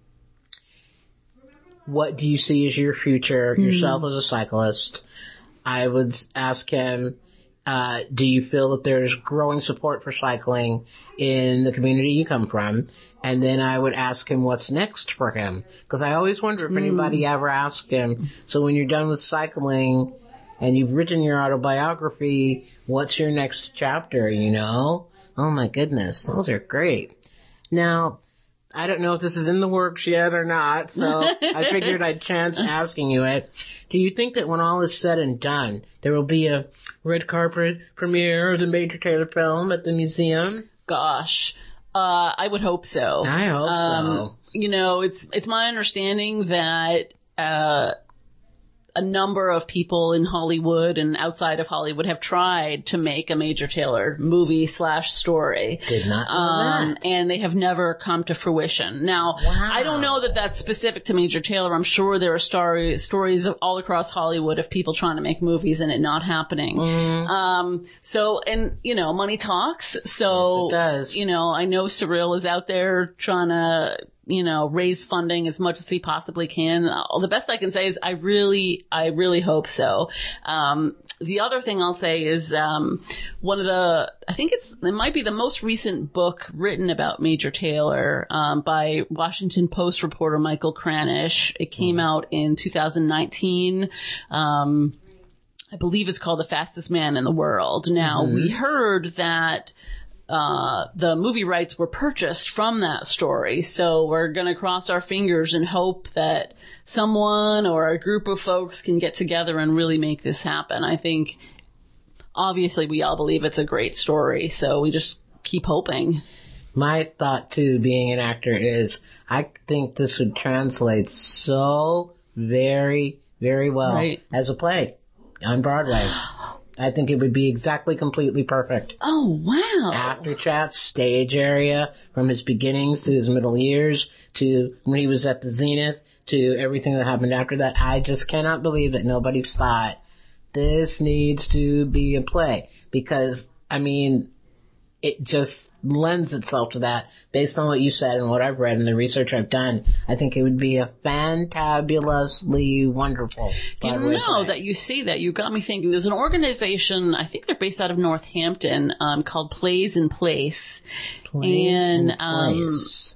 what do you see as your future, mm. yourself as a cyclist? I would ask him, uh, do you feel that there's growing support for cycling in the community you come from? And then I would ask him what's next for him. Because I always wonder if mm. anybody ever asked him, so when you're done with cycling and you've written your autobiography, what's your next chapter, you know? Oh my goodness, those are great. Now, I don't know if this is in the works yet or not, so I figured I'd chance asking you it. Do you think that when all is said and done, there will be a red carpet premiere of the Major Taylor film at the museum? Gosh, uh, I would hope so. I hope um, so. You know, it's it's my understanding that uh a number of people in Hollywood and outside of Hollywood have tried to make a Major Taylor movie slash story. Did not know um, that. And they have never come to fruition. Now, wow. I don't know that that's specific to Major Taylor. I'm sure there are story, stories of all across Hollywood of people trying to make movies and it not happening. Mm. Um, so, and, you know, money talks. So, yes, it does. You know, I know Cyril is out there trying to, you know, raise funding as much as he possibly can. Uh, the best I can say is I really, I really hope so. Um, the other thing I'll say is, um, one of the, I think it's, it might be the most recent book written about Major Taylor, um, by Washington Post reporter Michael Kranish. It came mm. out in two thousand nineteen. Um, I believe it's called The Fastest Man in the World. Now, mm-hmm. we heard that Uh, the movie rights were purchased from that story. So we're going to cross our fingers and hope that someone or a group of folks can get together and really make this happen. I think obviously we all believe it's a great story. So we just keep hoping. My thought too, being an actor, is I think this would translate so very, very well right. as a play on Broadway. I think it would be exactly completely perfect. Oh, wow. Actor chat, stage area, from his beginnings to his middle years, to when he was at the zenith, to everything that happened after that. I just cannot believe that nobody's thought, this needs to be a play. Because, I mean, it just lends itself to that. Based on what you said and what I've read and the research I've done, I think it would be a fantabulously wonderful Broadway You know play. that you say that. You got me thinking. There's an organization, I think they're based out of Northampton, um, called Plays in Place. Plays and, in Place. Um,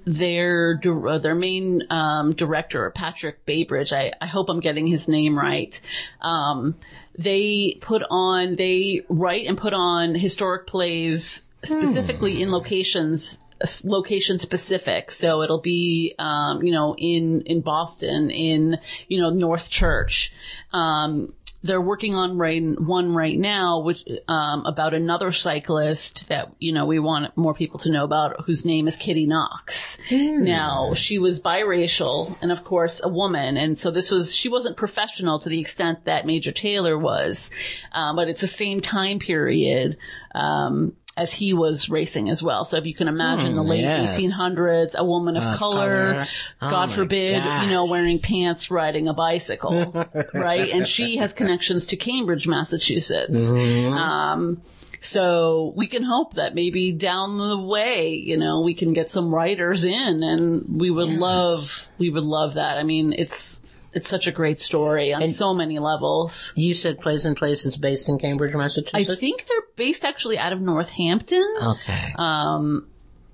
their dir- their main um, director, Patrick Baybridge, I, I hope I'm getting his name right. Um, they put on, they write and put on historic plays specifically hmm. in locations, location specific. So it'll be, um, you know, in, in Boston, in, you know, North Church. Um, they're working on right, one right now, which, um, about another cyclist that, you know, we want more people to know about, whose name is Kitty Knox. Mm. Now, she was biracial and, of course, a woman. And so this was, she wasn't professional to the extent that Major Taylor was. Um, but it's the same time period, um, as he was racing as well. So if you can imagine mm, the late yes. eighteen hundreds, a woman of uh, color, color. Oh God forbid, gosh. you know, wearing pants, riding a bicycle, right? And she has connections to Cambridge, Massachusetts. Mm-hmm. Um, so we can hope that maybe down the way, you know, we can get some writers in, and we would yes. love, we would love that. I mean, it's, It's such a great story on and so many levels. You said Plays and Places based in Cambridge, Massachusetts? I think they're based actually out of Northampton. Okay. Um,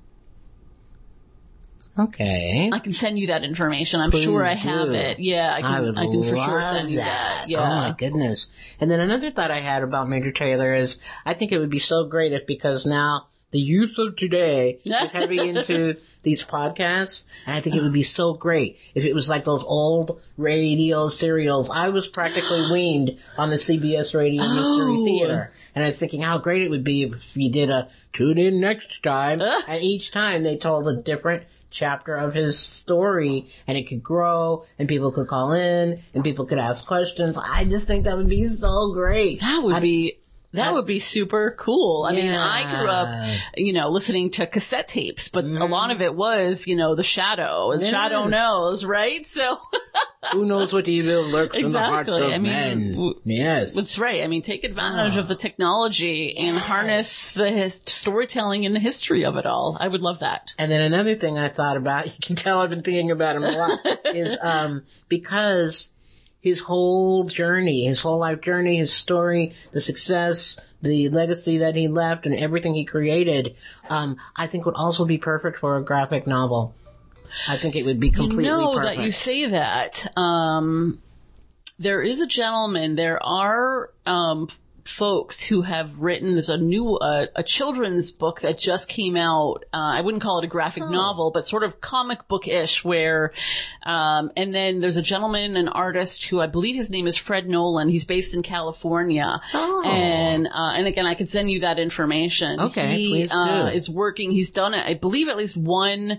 okay. I can send you that information. I'm Please sure I do. have it. Yeah, I can, I would I can for love sure send you that. that. Yeah. Oh my goodness. And then another thought I had about Major Taylor is I think it would be so great if, because now the youth of today is heavy into these podcasts, and I think it would be so great if it was like those old radio serials. I was practically weaned on the C B S Radio oh. Mystery Theater, and I was thinking how great it would be if you did a tune in next time, and each time they told a different chapter of his story, and it could grow, and people could call in, and people could ask questions. I just think that would be so great. That would I, be... That would be super cool. I yeah. mean, I grew up, you know, listening to cassette tapes, but mm. a lot of it was, you know, the shadow. And yeah. Shadow knows, right? So. Who knows what evil lurks exactly. in the hearts of I mean, men. W- yes. That's right. I mean, take advantage oh. of the technology and yes. harness the his- storytelling and the history of it all. I would love that. And then another thing I thought about, you can tell I've been thinking about him a lot, is um because his whole journey, his whole life journey, his story, the success, the legacy that he left, and everything he created, um, I think would also be perfect for a graphic novel. I think it would be completely perfect. You know perfect. that you say that. Um, there is a gentleman, there are um, folks who have written, there's a new, uh, a children's book that just came out. Uh, I wouldn't call it a graphic oh. novel, but sort of comic book-ish where, um, and then there's a gentleman, an artist who I believe his name is Fred Nolan. He's based in California. Oh. And, uh, and again, I could send you that information. Okay, he, please do. Uh, is working, he's done it, I believe at least one,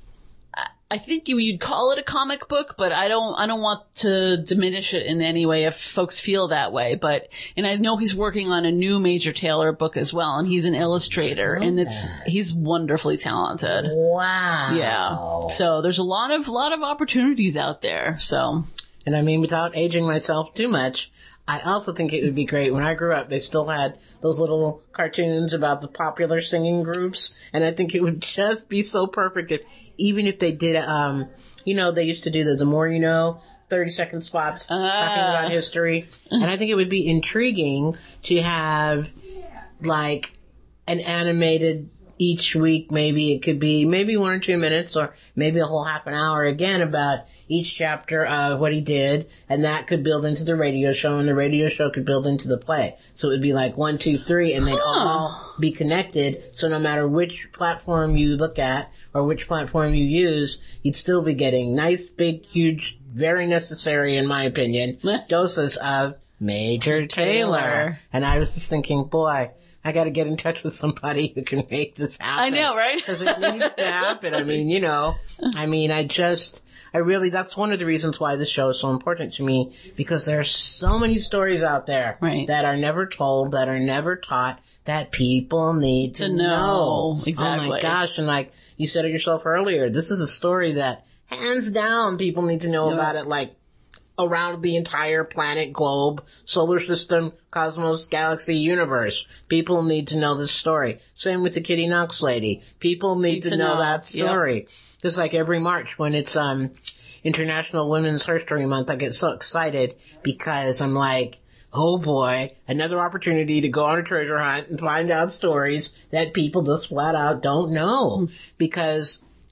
I think you, you'd call it a comic book, but I don't, I don't want to diminish it in any way if folks feel that way. But, and I know he's working on a new Major Taylor book as well, and he's an illustrator, okay. and it's, he's wonderfully talented. Wow. Yeah. So there's a lot of, lot of opportunities out there, so. And I mean, without aging myself too much, I also think it would be great. When I grew up, they still had those little cartoons about the popular singing groups, and I think it would just be so perfect if, even if they did, um, you know, they used to do the The More You Know, thirty second spots uh. talking about history, and I think it would be intriguing to have, like, an animated each week. Maybe it could be maybe one or two minutes, or maybe a whole half an hour again about each chapter of what he did, and that could build into the radio show, and the radio show could build into the play. So it would be like one, two, three, and they'd huh. all be connected. So no matter which platform you look at or which platform you use, you'd still be getting nice, big, huge, very necessary, in my opinion, doses of Major Taylor. Taylor. And I was just thinking, boy, I got to get in touch with somebody who can make this happen. I know, right? Because it needs to happen. I mean, you know, I mean, I just, I really, that's one of the reasons why this show is so important to me, because there are so many stories out there right. that are never told, that are never taught, that people need to, to know. know. Exactly. Oh my gosh. And like you said it yourself earlier, this is a story that hands down people need to know yeah. about it, like, around the entire planet, globe, solar system, cosmos, galaxy, universe. People need to know this story. Same with the Kitty Knox lady. People need, need to, to know, know that story. Yep. Just like every March when it's um International Women's History Month, I get so excited because I'm like, oh boy, another opportunity to go on a treasure hunt and find out stories that people just flat out don't know. Because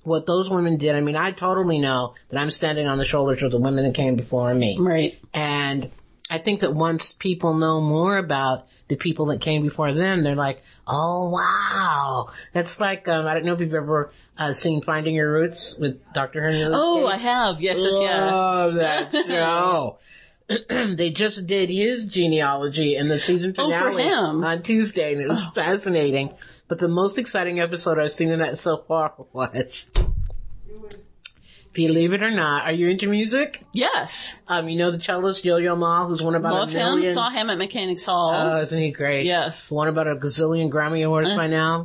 what those women did, I mean, I totally know that I'm standing on the shoulders of the women that came before me. Right. And I think that once people know more about the people that came before them, they're like, oh, wow. That's like, um, I don't know if you've ever uh, seen Finding Your Roots with Doctor Hernandez. Oh, I have. Yes, yes, yes. Love that show. They just did his genealogy in the season finale oh, for him. on Tuesday, and it was oh. fascinating. But the most exciting episode I've seen in that so far was, believe it or not, are you into music? Yes. Um, you know the cellist Yo-Yo Ma, who's won about Love a million? him. Saw him at Mechanics Hall. Oh, isn't he great? Yes. Won about a gazillion Grammy Awards uh. by now.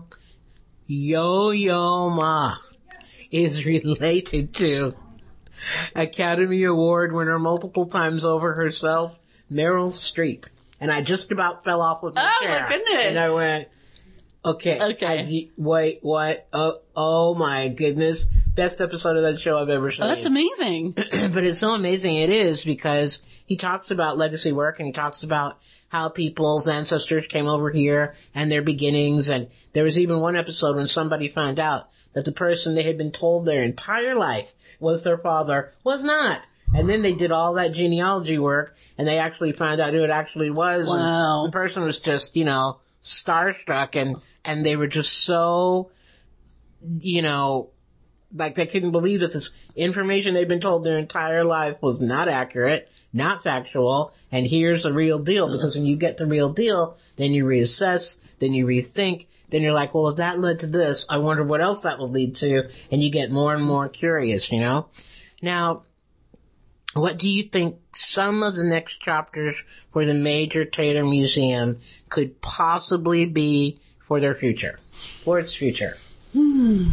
Yo-Yo Ma is related to Academy Award winner multiple times over herself, Meryl Streep. And I just about fell off with my oh, chair. Oh, my goodness. And I went, okay. Okay. I, wait, what? Oh, oh my goodness. Best episode of that show I've ever seen. Oh, that's amazing. But it's so amazing it is because he talks about legacy work and he talks about how people's ancestors came over here and their beginnings. And there was even one episode when somebody found out that the person they had been told their entire life was their father was not. And then they did all that genealogy work and they actually found out who it actually was. Wow. And the person was just, you know, starstruck and, and they were just so, you know, like they couldn't believe that this information they'd been told their entire life was not accurate, not factual, and here's the real deal. Because when you get the real deal, then you reassess, then you rethink, then you're like, well, if that led to this, I wonder what else that will lead to, and you get more and more curious, you know? Now, what do you think some of the next chapters for the Major Taylor Museum could possibly be for their future, for its future? Hmm.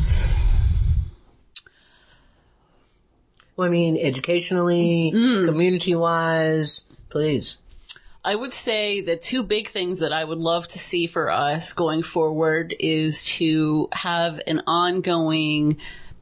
Well, I mean, educationally, mm. community-wise, please. I would say the two big things that I would love to see for us going forward is to have an ongoing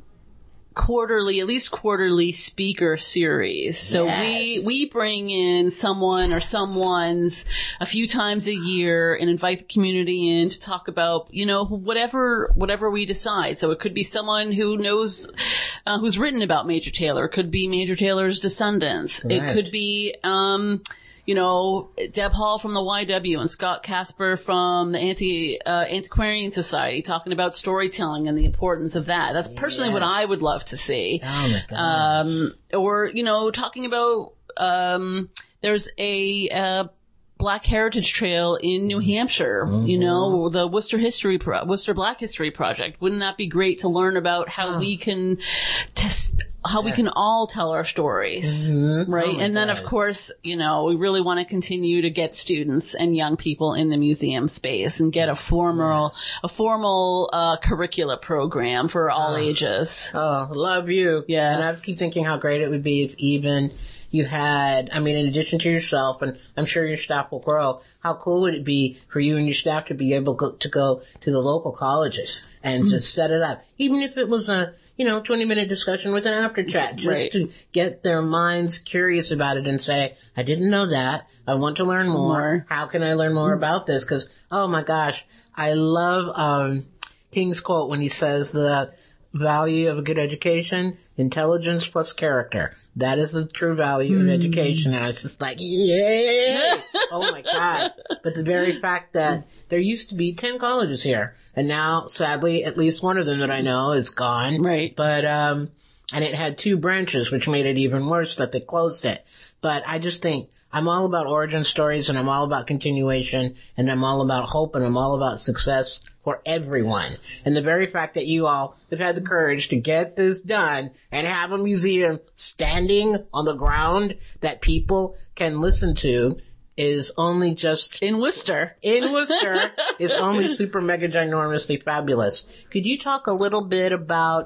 quarterly, at least quarterly speaker series. So yes. we, we bring in someone or someone's a few times a year and invite the community in to talk about, you know, whatever, whatever we decide. So it could be someone who knows, uh, who's written about Major Taylor. It could be Major Taylor's descendants. Right. It could be, um, you know, Deb Hall from the Y W and Scott Casper from the Anti, uh, Antiquarian Society talking about storytelling and the importance of that. That's personally yes. what I would love to see. Oh my God. Um, or, you know, talking about, um, there's a, uh, Black Heritage Trail in New Hampshire, mm-hmm. you know, the Worcester History, Pro- Worcester Black History Project. Wouldn't that be great to learn about how oh. we can test, how yeah. we can all tell our stories, mm-hmm. right? Oh and then, God. of course, you know, we really want to continue to get students and young people in the museum space and get a formal, yeah. a formal uh curricula program for all oh. ages. Oh, love you. Yeah. And I keep thinking how great it would be if even you had, I mean, in addition to yourself, and I'm sure your staff will grow, how cool would it be for you and your staff to be able go, to go to the local colleges and mm-hmm. just set it up? Even if it was a, you know, twenty minute discussion with an after chat, just right. to get their minds curious about it and say, I didn't know that. I want to learn more. more. How can I learn more mm-hmm. about this? Because, oh my gosh, I love um King's quote when he says the value of a good education, intelligence plus character. That is the true value mm. of education. And I was just like, yeah! Oh my God. But the very fact that there used to be ten colleges here, and now, sadly, at least one of them that I know is gone. Right. But, um, and it had two branches, which made it even worse that they closed it. But I just think, I'm all about origin stories, and I'm all about continuation, and I'm all about hope, and I'm all about success for everyone. And the very fact that you all have had the courage to get this done and have a museum standing on the ground that people can listen to is only just... In Worcester. In Worcester is only super mega ginormously fabulous. Could you talk a little bit about,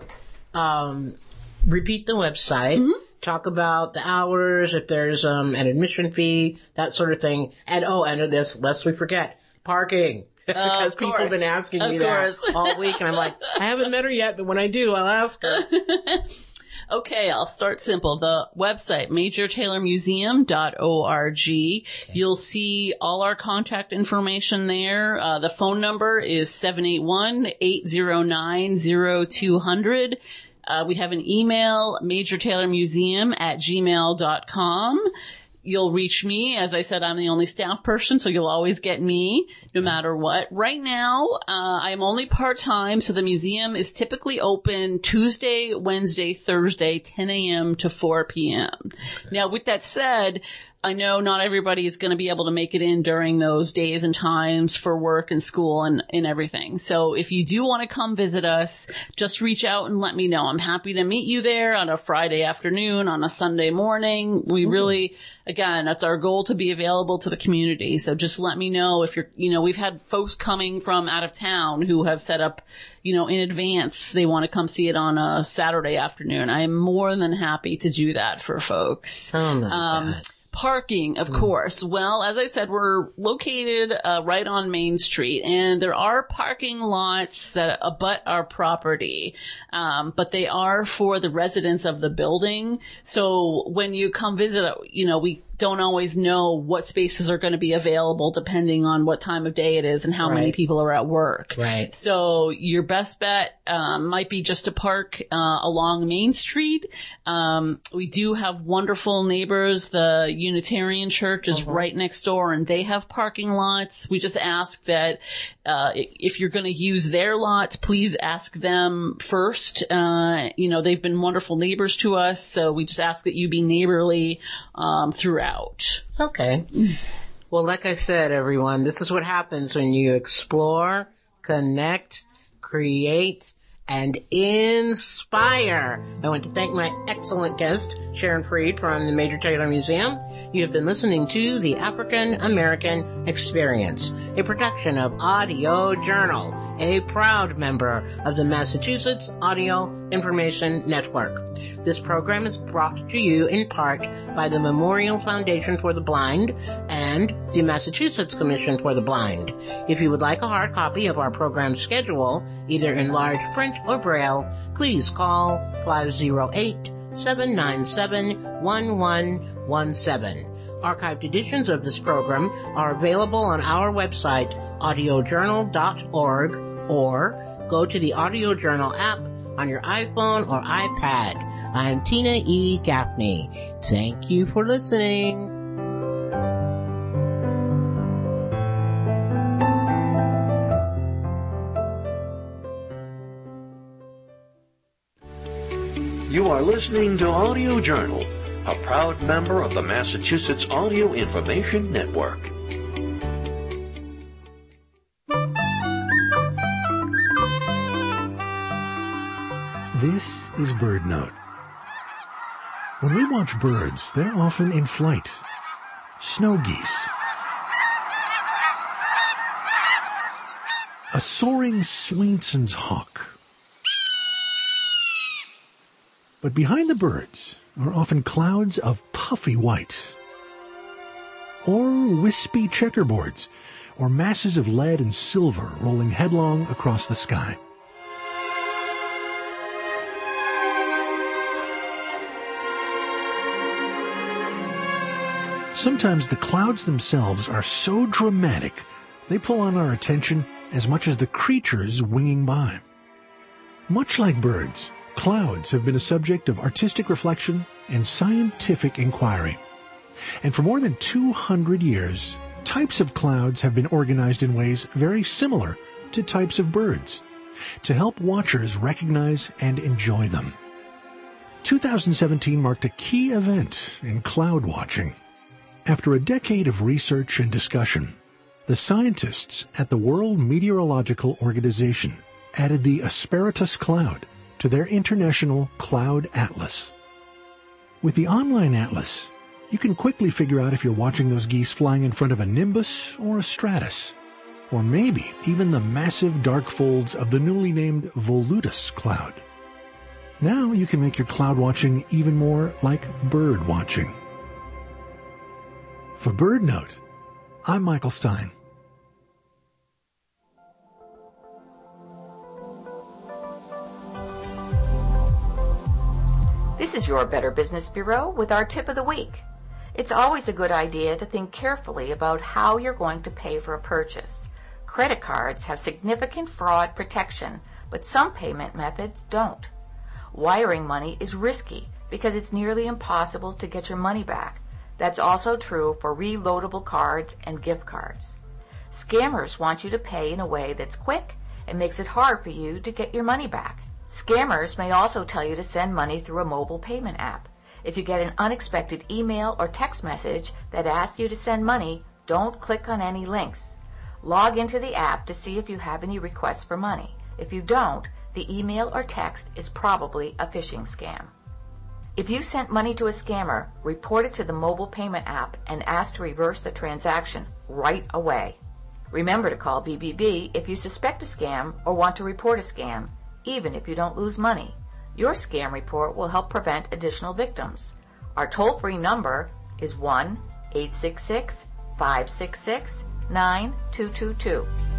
um, repeat the website, mm-hmm. talk about the hours, if there's um an admission fee, that sort of thing. And oh, and this, lest we forget, parking. Because uh, people have been asking of me course. that all week, and I'm like, I haven't met her yet, but when I do, I'll ask her. Okay, I'll start simple. The website, major taylor museum dot org. Okay. You'll see all our contact information there. Uh, the phone number is seven eight one, eight zero nine, zero two zero zero. Uh, we have an email, major taylor museum at gmail dot com. You'll reach me. As I said, I'm the only staff person, so you'll always get me no matter what. Right now, uh, I'm only part-time, so the museum is typically open Tuesday, Wednesday, Thursday, ten a.m. to four p.m. Okay. Now, with that said, I know not everybody is going to be able to make it in during those days and times for work and school and, and everything. So if you do want to come visit us, just reach out and let me know. I'm happy to meet you there on a Friday afternoon, on a Sunday morning. We mm-hmm. really, again, that's our goal, to be available to the community. So just let me know if you're, you know, we've had folks coming from out of town who have set up, you know, in advance. They want to come see it on a Saturday afternoon. I am more than happy to do that for folks. Oh my um, God. Parking, of mm. course. Well, as I said, we're located uh, right on Main Street, and there are parking lots that abut our property, um, but they are for the residents of the building. So when you come visit, you know, we don't always know what spaces are going to be available depending on what time of day it is and how right. many people are at work. Right. So your best bet um, might be just to park uh, along Main Street. Um, we do have wonderful neighbors. The Unitarian Church is uh-huh. right next door, and they have parking lots. We just ask that uh, if you're going to use their lots, please ask them first. Uh, you know, they've been wonderful neighbors to us, so we just ask that you be neighborly um, throughout. Okay. Well, like I said, everyone, this is what happens when you explore, connect, create, and inspire. I want to thank my excellent guest, Sharon Freed from the Major Taylor Museum. You have been listening to the African American Experience, a production of Audio Journal, a proud member of the Massachusetts Audio Information Network. This program is brought to you in part by the Memorial Foundation for the Blind and the Massachusetts Commission for the Blind. If you would like a hard copy of our program schedule, either in large print or Braille, please call five oh eight, seven nine seven, one one one seven. Archived editions of this program are available on our website, audio journal dot org, or go to the Audio Journal app on your iPhone or iPad. I'm Tina E. Gaffney. Thank you for listening. You are listening to Audio Journal, a proud member of the Massachusetts Audio Information Network. This is Bird Note. When we watch birds, they're often in flight. Snow geese. A soaring Swainson's hawk. But behind the birds are often clouds of puffy white, or wispy checkerboards, or masses of lead and silver rolling headlong across the sky. Sometimes the clouds themselves are so dramatic, they pull on our attention as much as the creatures winging by. Much like birds, clouds have been a subject of artistic reflection and scientific inquiry. And for more than two hundred years, types of clouds have been organized in ways very similar to types of birds, to help watchers recognize and enjoy them. two thousand seventeen marked a key event in cloud watching. After a decade of research and discussion, the scientists at the World Meteorological Organization added the Asperitas cloud to their International Cloud Atlas. With the online atlas, you can quickly figure out if you're watching those geese flying in front of a nimbus or a stratus, or maybe even the massive dark folds of the newly named Volutus cloud. Now you can make your cloud watching even more like bird watching. For Bird Note, I'm Michael Stein. This is your Better Business Bureau with our tip of the week. It's always a good idea to think carefully about how you're going to pay for a purchase. Credit cards have significant fraud protection, but some payment methods don't. Wiring money is risky because it's nearly impossible to get your money back. That's also true for reloadable cards and gift cards. Scammers want you to pay in a way that's quick and makes it hard for you to get your money back. Scammers may also tell you to send money through a mobile payment app. If you get an unexpected email or text message that asks you to send money, don't click on any links. Log into the app to see if you have any requests for money. If you don't, the email or text is probably a phishing scam. If you sent money to a scammer, report it to the mobile payment app and ask to reverse the transaction right away. Remember to call B B B if you suspect a scam or want to report a scam, even if you don't lose money. Your scam report will help prevent additional victims. Our toll-free number is one eight six six, five six six, nine two two two.